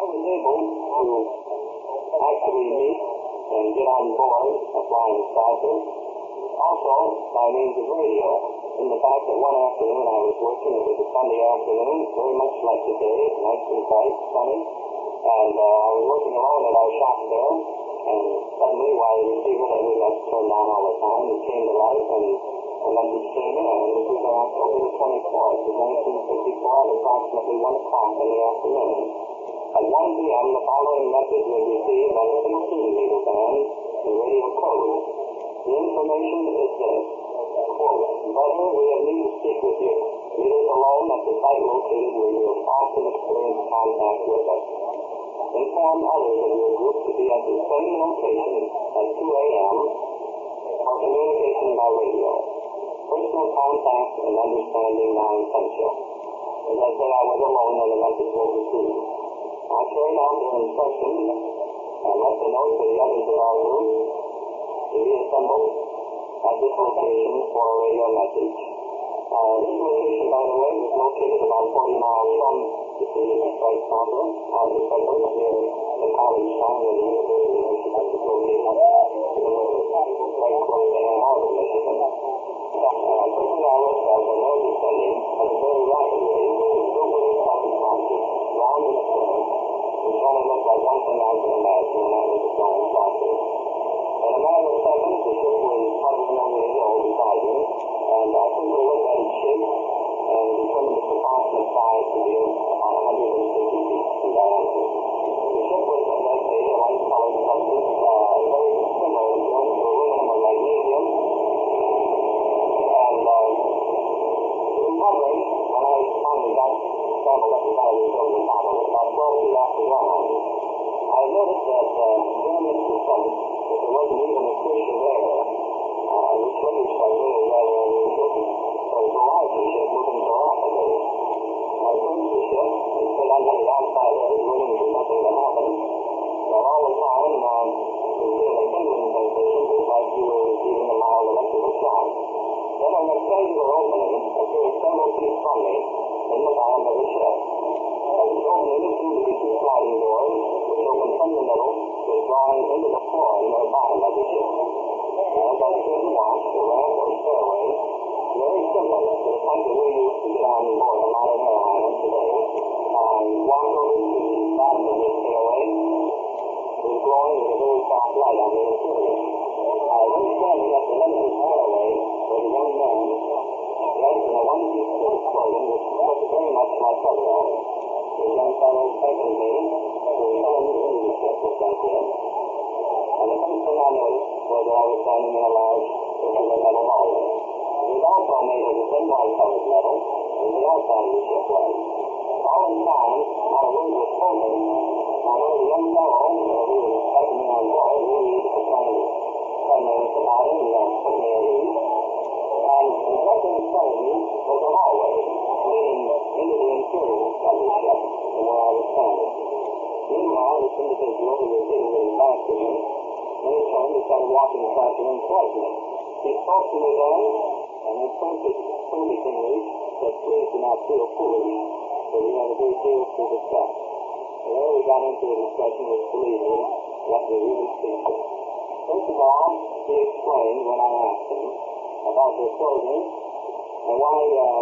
was able to actually meet and get on board a flying saucer, also by means of radio. In the fact that one afternoon I was working, it was a Sunday afternoon, very much like today, nice and bright, sunny, and I was working alone at our shop there, and suddenly, while the receiver that we left turned on all the time, it came to life, and a message came in, and this was on October the 24th of 1954 at approximately 1 o'clock in the afternoon. At 1 p.m., the following message was received on a 16-meter band in radio code. The information is this, quote, "Brother, we have need to speak with you. Leave us alone at the site located where you have often experienced contact with us. Inform others of your group to be at the same location at 2 a.m. for communication by radio. Personal contact and understanding non-essential." As I said, I was alone when the message was received. I carried out their instructions and left a note for the others of our group to be assembled at this location for a radio message. This location, by the way, was located about 40 miles from the city of Detroit proper, on the suburbs near the college town where the University of Michigan is located, right close to Ann Arbor, Michigan. Quickly I looked as I was descending at a very rapid rate, filled with exciting concerts, round in a curve, which only looked like one thing I could imagine, and that was a flying saucer. In a matter of seconds, the ship was hovering over the hill beside me, and I took a look at its shape and determined its approximate size to be about 150 feet in diameter. The ship was, as I say, a light-colored substance, very similar in terms to aluminum or magnesium, and it was hovering when I finally got scrambled up the side of the hill to the top of it, about 12 feet off the ground. I noticed that during its descent, that there wasn't even a swish of air, which every structure is rather unusual. So it was a larger ship moving so rapidly. I approached the ship and stood under the outside edge, waiting for something to happen. But all the time, the really tingling sensation was like you were receiving a mild electrical shock. Then an rectangular opening appeared several feet from me in the bottom of the ship. This opening seemed to be two sliding doors, which opened from the middle, was drawing into the floor near the bottom of the ship. As I stood and watched, the ramp or stairway, very similar to the kind that we use to get on board a modern airliner today, walked over to the bottom of this stairway. It was glowing with a very soft light on the interior. I was standing at the end of the stairway where the young man, dressed in a one-piece suit of clothing which looked very much like coveralls. The young fellow beckoned me to come into the ship, which I did. And the first thing I noticed was that I was standing in a large circular metal hallway. It was also made of the same light-colored metal as the outside of the ship was. All in time, not a word was spoken. Although the young fellow, who was expecting me on board, really needed to kind of tell me about him and put me at ease. And directly in front of me was a hallway leading into the interior of the ship from where I was standing. Meanwhile, this individual who was sitting in back of me, when he turned, he started walking faster and towards me. He spoke to me then, and his perfect English said, "Please do not feel foolish, for we have a great deal to discuss." And there we got into a discussion which, believe me, left me really speechless. First of all, he explained when I asked him about their clothing and why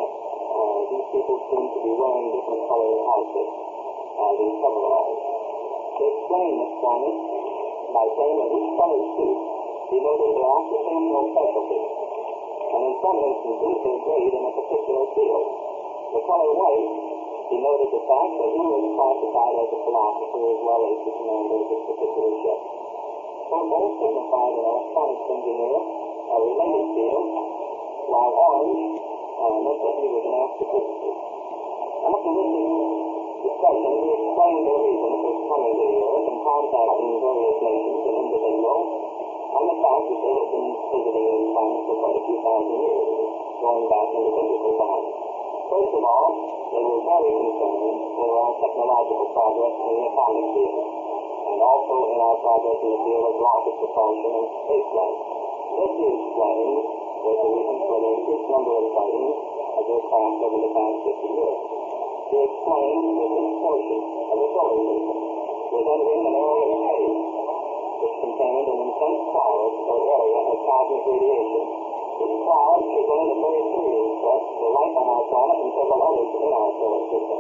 these people seem to be wearing different colored outfits, these coveralls. He explained this for me by saying that each colored suit denoted their occupational specialty, and in some instances they agreed in a particular field. The color white denoted the fact that he was classified as a philosopher as well as the commander of this particular ship. Purple signified an electronics engineer, a related field, while orange meant that he was an astrophysicist. After this discussion, he explained their reason for coming to the Earth and contacting various nations and individuals on the fact that they had been visiting this planet for quite a few thousand years, going back into biblical times. First of all, they were very concerned with our technological progress in the atomic field, and also in our progress in the field of rocket propulsion and spaceflight. This, he explained, was the reason for the increased number of sightings of their craft over the past 50 years. to explain the distortion of the solar system. Was entering an area of space which contained an intense cloud or area of cosmic radiation. This cloud presented a very serious threat to life on our planet and several others in our solar system.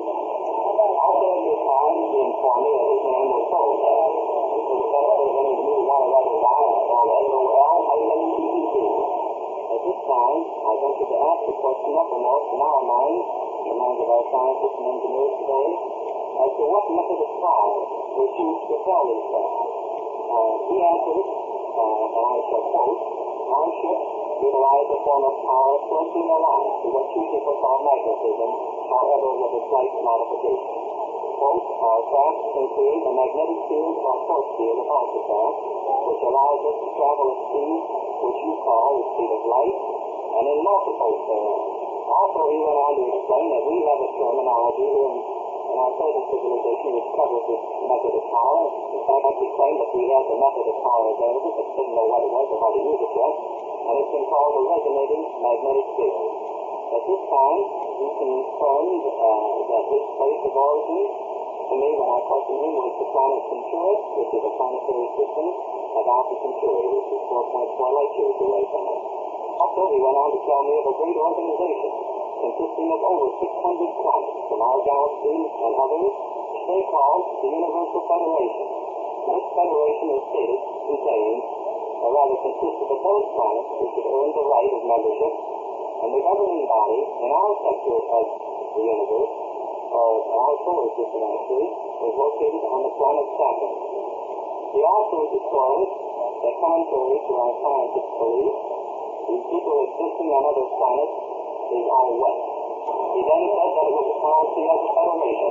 Also at this time, he informed me that his name was Solstad. For the benefit of any of you who want to write it down, it's called SOL-TEC. At this time, I venture to ask the question uppermost in our minds, the minds of our scientists and engineers today, as to what method of travel was used to propel these craft. He answered, and I shall quote, "Our ships utilize a form of power closely aligned to what you people call magnetism, however with a slight modification. Quote, our craft include a magnetic field or force field about the craft, which allows us to travel at speed which you call the speed of light, and in multiple spheres." Also, he went on to explain that we have a terminology here in our present civilization which covers this method of power. In fact, I explained that we have the method of power available, but didn't know what it was or how to use it yet, and it's been called the resonating magnetic field. At this time, he confirmed that his place of origin, to me when I questioned him, was the planet Centaurus, which is a planetary system of Alpha Centauri, which is 4.4 light years away from us. Also, he went on to tell me of a great organization consisting of over 600 planets from our galaxy and others, which they call the Universal Federation. This federation is stated contains, or rather consists of those planets which have earned the right of membership, and the governing body in our sector of the universe, or our solar system actually, is located on the planet Saturn. He also disclosed that contrary to our scientists' belief, the people existing on other planets is all wet. He then said that it was a policy of the Federation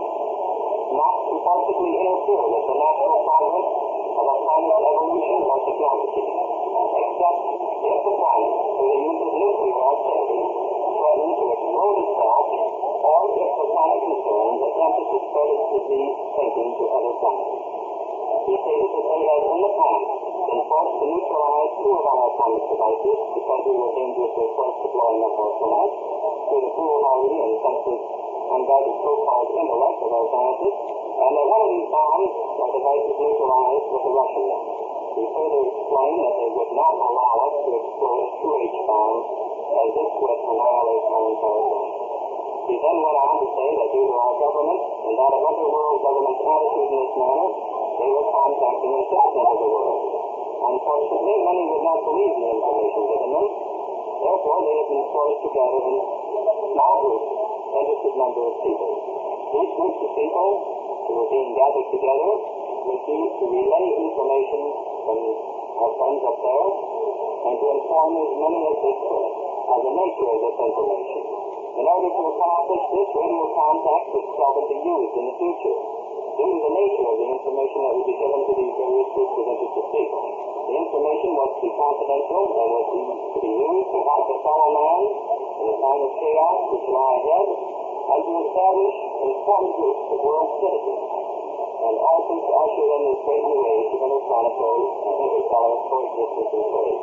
not to forcibly interfere with the natural progress of a planet's evolution or technology, except if the planet, through the use of nuclear activity, threatened to explode itself, or if the planet concerned attempted to spread its disease thinking to other planets. He stated that they had in the past been forced to neutralize two of our atomic devices because we were dangerously close to blowing up our planet through the foolhardy and senseless, unguided so-called intellect of our scientists, and that one of these bombs or devices neutralized with the Russian one. He further explained that they would not allow us to explode a 2H bomb, as this would annihilate our entire planet. He then went on to say that due to our government and that of other world governments' attitude in this matter, they were contacting the citizens of the world. Unfortunately, many would not believe the information given them. Therefore, they have been sorted together in small groups, registered number of people. These groups of people who are being gathered together would be to relay information from our friends up there and to inform as many as they could of the nature of this information. In order to accomplish this, radio contact would seldom be used in the future, due to the nature of the information that would be given to these various groups of interested people. The information was to be confidential and was to be used to help the fellow man in the time of chaos which lie ahead, and to establish informed groups of world citizens, and also to usher in this great new age of interplanetary and interstellar coexistence and trade.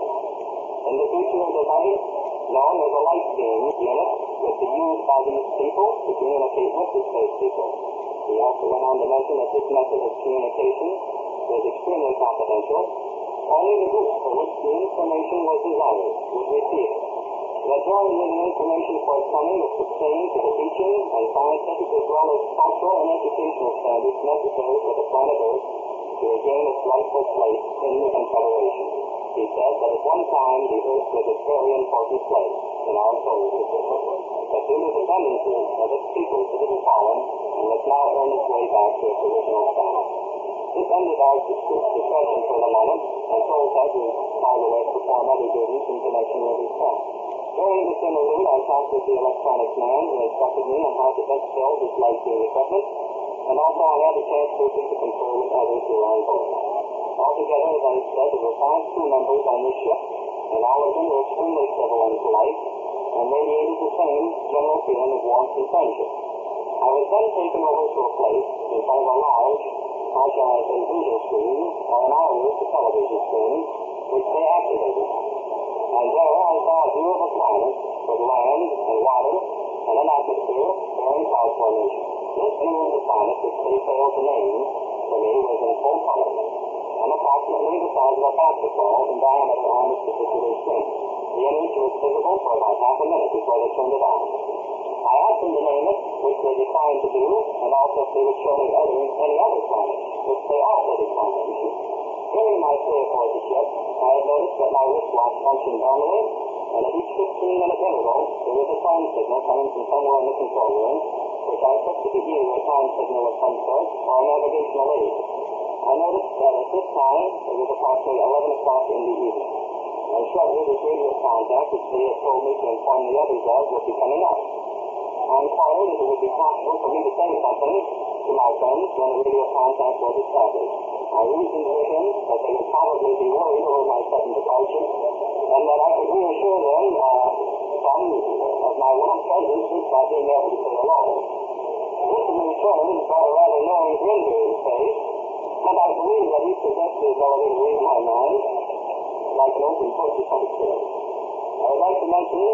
In the future of the light, known as a light beam unit, would be used by these people to communicate with the space people. He also went on to mention that this method of communication was extremely confidential. Only the groups for which the information was desired would receive it. The majority of the information forthcoming was sustained to the teaching and scientific as well as cultural and educational standards necessary for the planet Earth to regain its rightful place in the Confederation. He said that at one time the Earth was a very important place in our solar system, but due to the tendency of its people to the fallen, and must now earn its way back to its original status. This ended our discussion for the moment, and Solstad was called away to perform other duties in connection with his task. During this interlude, I talked with the electronics man who instructed me on how to best build this light-beam equipment, and also I had the chance briefly to confer with others who were on board. Altogether, as I said, there were 5 crew members on this ship, and all of them were extremely civil and polite, and radiated the same general feeling of warmth and friendship. I was then taken over to a place in front of a large, how shall I say, video screen, or in our words, a television screen, which they activated. And there I saw a view of a planet with land and water and an atmosphere bearing cloud formation. This new planet, which they failed to name, to me was in full color, and approximately the size of a basketball in diameter on this particular screen. The image was visible for about half a minute before they turned it off. I asked them to name it, which they declined to do, and also if they would show me any other planets, which they also declined to do. During my stay aboard the ship, I had noticed that my wristwatch functioned normally, and at each 15-minute interval, there was a time signal coming from somewhere in the control room, which I took to be either a time signal of some sort or a navigational aid. I noticed that at this time, it was approximately 11 o'clock in the evening, and shortly this radio contact, which they had told me to inform the others of, would be coming up. I inquired if it would be possible for me to say something to my friends when the radio contact was established. I reasoned with him that they would probably be worried over my sudden departure, and that I could reassure them some of my once presence by being able to say hello. This in return brought a rather knowing grin to his face, and I believe that he possessed the ability to read my mind like an open book to some extent. I would like to mention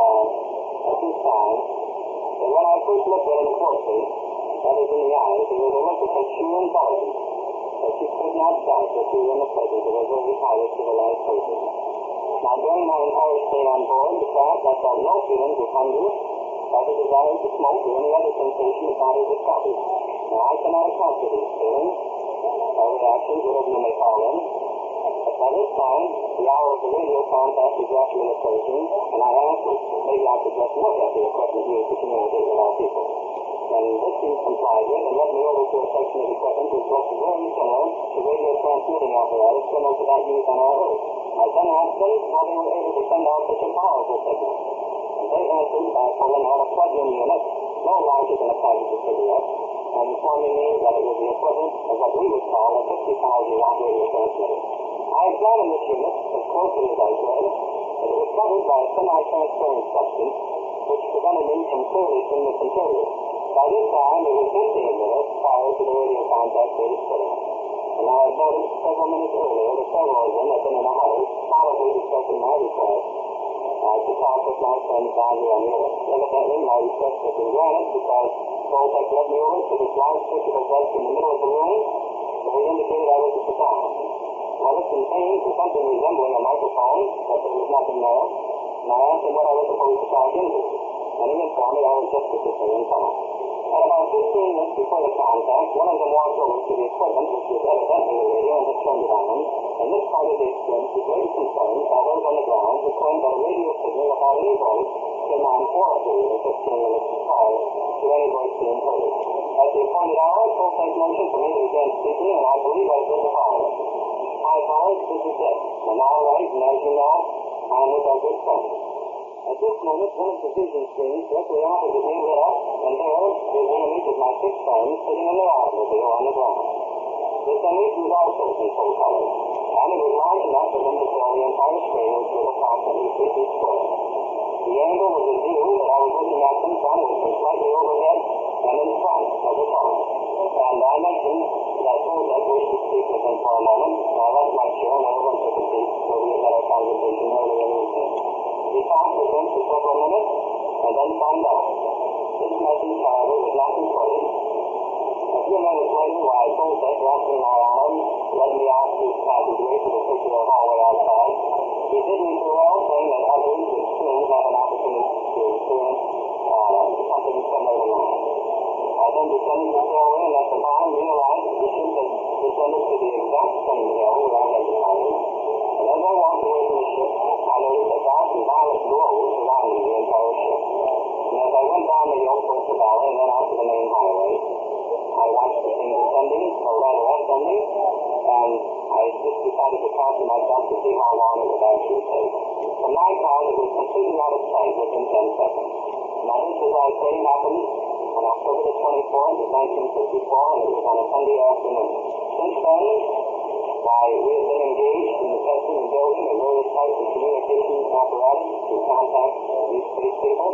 at this time that when I first looked at him closely, that is in the eyes, there was a look of such sheer intelligence that you could not doubt that you were in the presence of a very highly civilized person. Now, during my entire stay on board the craft, I felt no feelings of hunger, or the desire to smoke, or any other sensation the body discovered. Now, I cannot account for these feelings, or reactions, whatever you may call them. But by this time, the hour of the radio contact is actually approaching, and I asked if maybe I could just look at the equipment used to communicate with our people. And this he complied with and led me over to a section of equipment which looked very similar to radio transmitting apparatus similar to that used on our Earth. I then asked them how they were able to send out such a powerful signal. And they answered by pulling out a plug-in unit, no larger than a package of cigarettes, and informing me that it was the equivalent of what we would call a 50,000-watt radio transmitter. I examined this unit as closely as I could, but it was covered by a semi-transparent substance which prevented me from clearly seeing its interior. By this time, it was 15 minutes prior to the radio contact they had put in. And I had noticed several minutes earlier that several of them had been in a huddle, probably discussing my request to talk with my friends down here on the Earth. Evidently, my request had been granted because Toltec led me over to this large circular desk in the middle of the room where he indicated I was to sit down. I listened pained to something resembling a microphone, but there was nothing there, and I asked him what I was supposed to talk into, and he informed me I was just to sit there and talk. At about 15 minutes before the contact, one of them walked over to the equipment, which was evidently the radio, and had turned it on, and this part of the experience was very concerning by those on the ground who claimed that a radio signal without any voice came on for a period of 15 minutes prior to any voice being heard. At the appointed hour, Toltec motioned for me to begin speaking, and I believe I did the following. Hi, fellas, this is Dick. I'm all right, and as you know, I'm with our good friend. At this moment, one of the vision screens directly opposite me lit up, and there is the image of my 6 friends sitting in their automobile on the ground. This image was also in full color, and it was large enough for them to fill the entire screen, which was approximately 3 feet square. The angle was a view that I was looking at them from was from slightly overhead and in front of the phone. And I mentioned that Toltec wished to speak with him for a moment, and I left my chair and everyone took a seat where we had had our conversation earlier in the evening. We talked with him for several minutes, and then signed off. This message, however, was not recorded. A few minutes later, while Toltec, wrapping my arm, led me out through the passageway to the circular hallway outside, he did me farewell, saying that others would soon have an opportunity to experience something similar to mine. I then descended the stairway and at the time realized that the ship had descended to the exact same hill where I had departed. And as I walked away from the ship, I noticed a vast and violet glow surrounding the entire ship. And as I went down the hill towards the valley and then out to the main highway, I watched the thing descending, or rather ascending, and I just decided to count to myself to see how long it would actually take. From my count, it was completely out of sight within 10 seconds. Now this, as I say, happened on October the 24th of 1954, and it was on a Sunday afternoon. Since then, we have been engaged in the testing and building of various types of communication apparatus to contact these space people.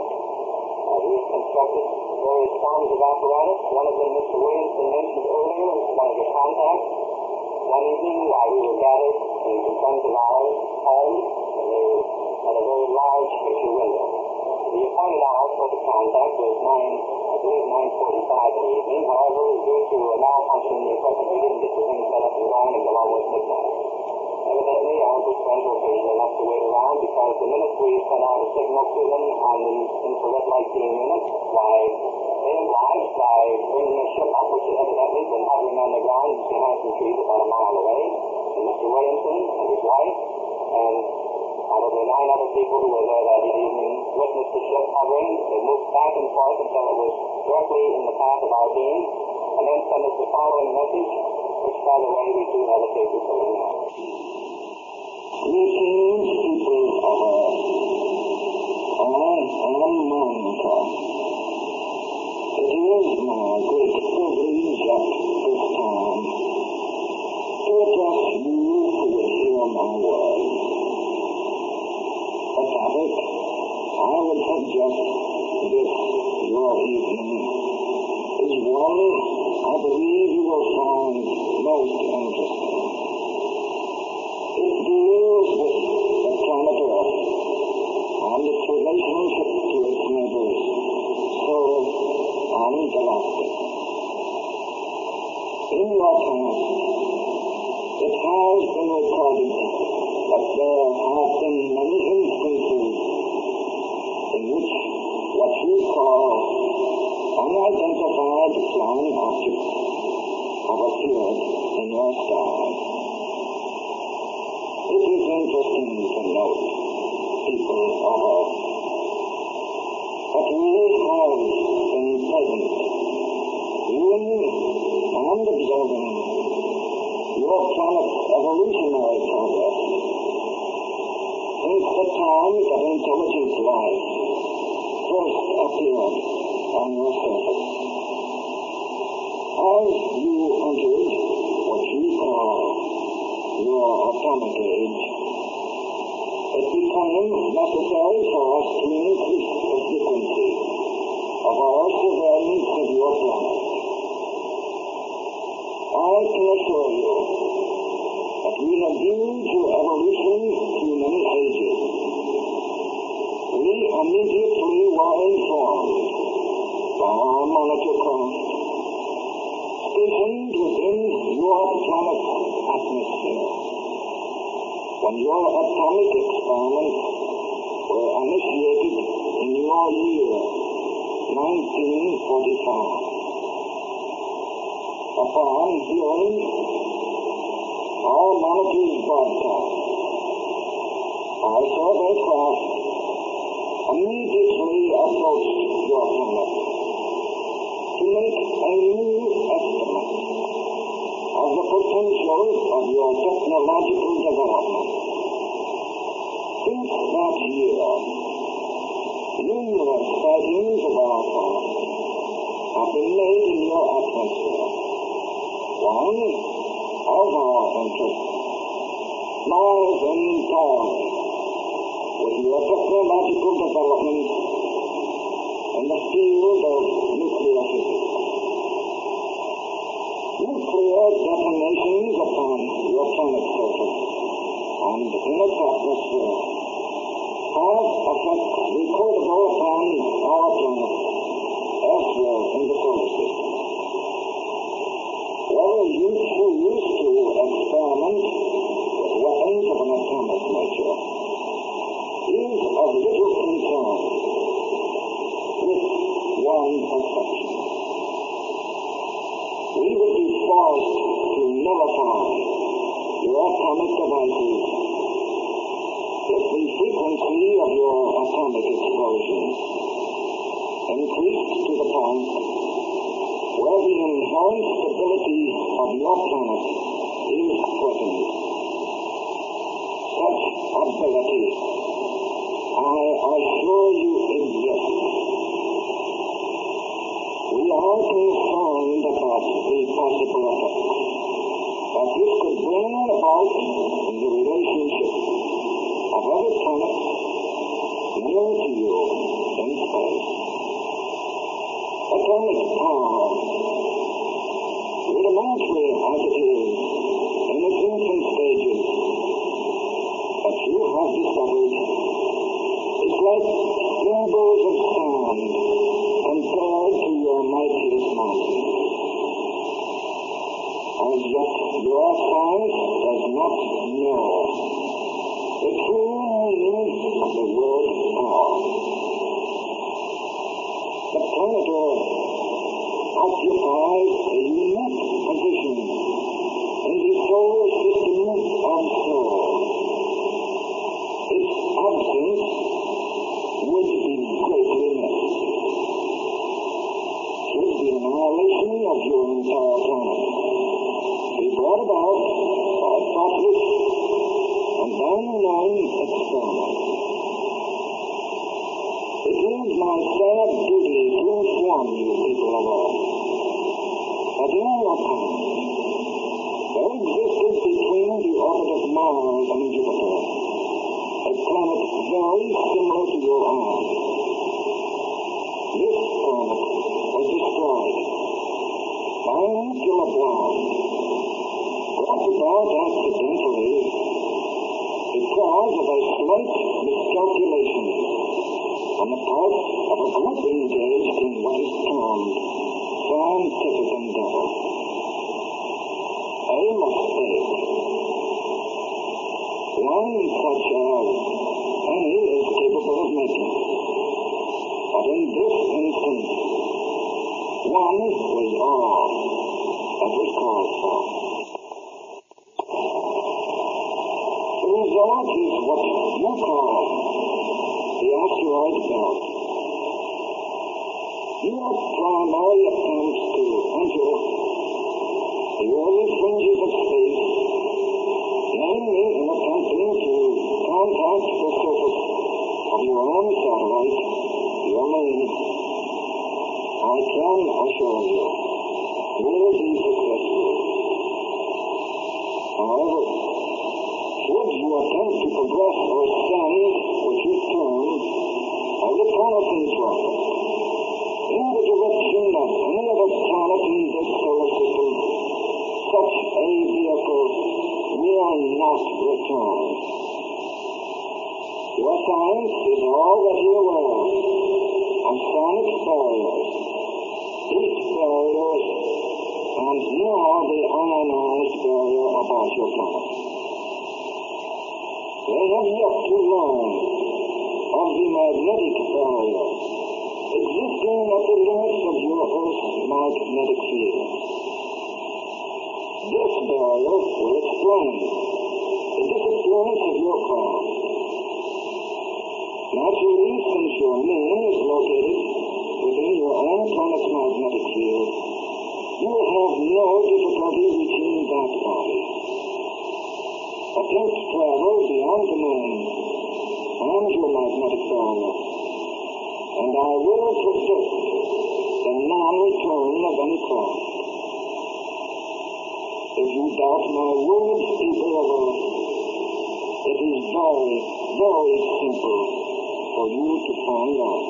We have constructed various forms of apparatus. One of them Mr. Williamson mentioned earlier was one of the contacts. One evening, while we were gathered in some friends of ours' home, and they had a very large picture window. The appointed hour for the contact was 9:45 in the evening. However, due to a malfunction in the equipment, we didn't get the thing set up and going until almost midnight. Evidently, Albert friends were patient enough to wait around because the minute we sent out a signal to them on the infrared light beam unit, they obliged by bringing a ship up, which had evidently been hovering on the ground behind some trees about a mile away. And Mr. Williamson and his wife, and probably 9 other people who were there that evening witnessed the ship hovering. It moved back and forth until it was directly in the path of our beam, and then sent us the following message, which, by the way, we do have a tape recording now. Greetings, people of Earth. I am Monica. It is my great privilege at this time to address you who will hear my words. A topic I would suggest this your evening is one I believe you will find most interesting. It deals with the planet Earth and its relationship to its neighbors, solar and galactic. In your past, it has been recorded that there have been many instances in which what you call unidentified flying objects have appeared in your sky. It is interesting to note, people of Earth, that we have been present in and observing your planet's evolutionary progress since the time that intelligent life first appeared on your surface. As you entered what you call your atomic age, it became necessary for us to increase the frequency of our surveillance of your planet. I can assure you that we have viewed your evolution through many ages. We immediately were informed by our monitor craft stationed within your planet's atmosphere when your atomic experiments were initiated in your year 1945. Upon hearing our monitor's broadcast, our survey craft immediately approached your planet to make a new estimate of the potential of your technological development. Since that year, numerous sightings of our craft have been made in your atmosphere. One of our interests lies entirely with your technological development in the field of nuclear physics. Nuclear detonations upon your planet's surface and in its atmosphere have effects recordable upon our planet elsewhere in the solar system. Whether you choose to experiment with weapons of an atomic nature is of little concern, with one exception. We would be forced to nullify your atomic devices if the frequency of your atomic explosions increased to the point where the inherent stability of your planet is threatened. Such ability, I assure you, exists. We are concerned about the possible effects that this could bring about in the relationship of other planets near to you in space. Atomic power, rudimentary as it is in its infant stages, that you have discovered, is like your rainbows of sand compared to your mightiest mountains. As yet your science does not know the true meaning of the word power. The planet Earth occupies a unique position in the solar system of Sol. Its absence would be greatly missed. Should the annihilation of your entire planet be brought about by thoughtless and unknown experiment, it is my sad duty to inform you, people of Earth, that in your time there existed between the orbit of Mars and Jupiter a planet very similar to your own. This planet was destroyed by an nuclear blast brought about accidentally because of a slight miscalculation on the part of a group engaged in what is termed scientific endeavor. A mistake. One such as any is capable of making. But in this instance, one was all that was called for. The result is what you call the asteroid belt. Your primary attempts to enter the early fringes of space, namely in attempting to contact the surface of your own satellite, your moon, I can assure you, will be successful. However, should you attempt to progress or send what you term a reconnaissance rocket in the direction of any other planet in this solar system, such a vehicle will not return. Your science is already aware of sonic barriers, heat barriers, and now the ionized barrier about your planet. They have yet to learn of the magnetic barrier existing at the limits of your Earth's magnetic field. This barrier will explain the disappearance of your craft. Naturally, since your moon is located within your own planet's magnetic field, you will have no difficulty reaching that body. Attempt travel beyond the moon and your magnetic barrier, and I will predict the non-return of any craft. If you doubt my words, people of Earth, it is very, very simple for you to find out.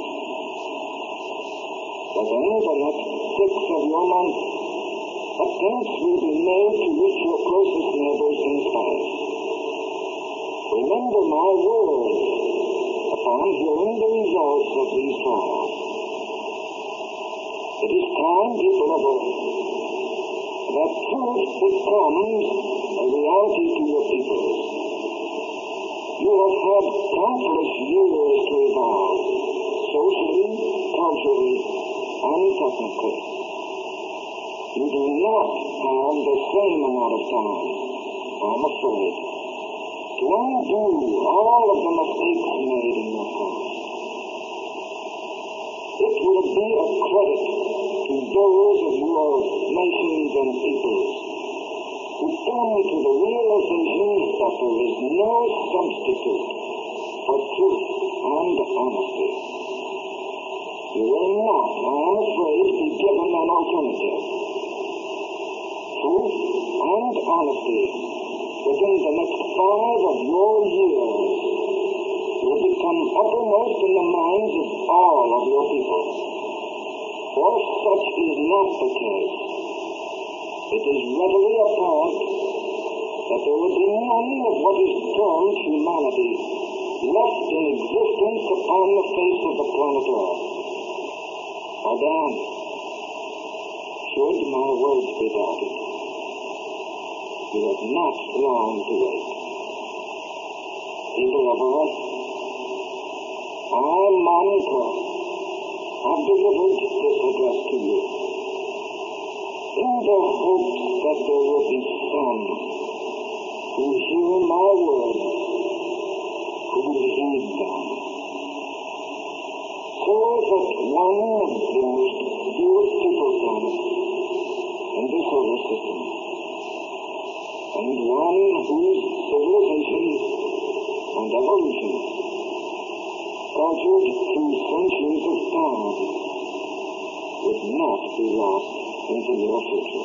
Within the next 6 of your month, attempts will be made to reach your closest neighbors in space. Remember my word upon hearing the results of these trials. It is time, people of Earth, that truth becomes a reality to your peoples. You have had countless years to evolve, socially, culturally, and technically. You do not have the same amount of time, I'm afraid, to undo all of the mistakes made in your past. It will be a credit to those of your nations and peoples who come to the realization that there is no substitute for truth and honesty. You will not, I am afraid, be given an alternative. Truth and honesty within the next 5 of your years will become uppermost in the minds of all of your people. For if such is not the case, it is readily apparent that there will be none of what is termed humanity left in existence upon the face of the planet Earth. Again, should my words be doubted, you have not long to wait. People of Earth, I, Monica, have delivered this address to you in the hope that there will be some who hear my words, who will heed them, so that one of the most beautiful planets in the solar system, and one whose civilization and evolution, cultured through centuries of time, would not be lost in the near future.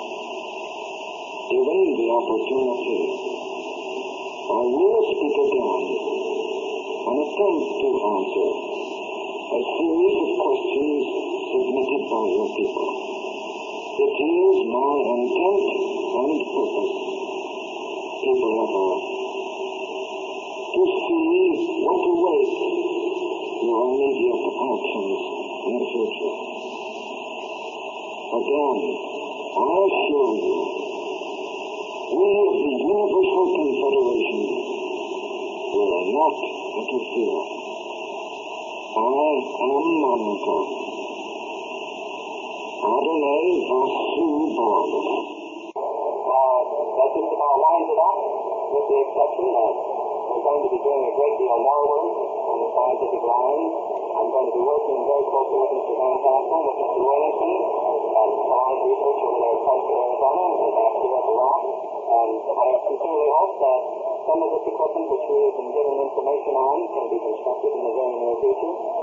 Given the opportunity, I will speak again and attempt to answer a series of questions submitted by your people. It is my intent and purpose, people of Earth, to see what awaits your immediate actions in the future. Again, I assure you, we of the Universal Confederation will not interfere. I am Monica. Adonai Vasu Bard. That just about lines it up, with the exception that we're going to be doing a great deal more work on the scientific line. I'm going to be working very closely with Mr. Van Tassel, with Mr. Williamson, and science research over there at Central Arizona, and back here at the Rock. And I sincerely hope that some of this equipment which we have been given information on can be constructed in the very near future.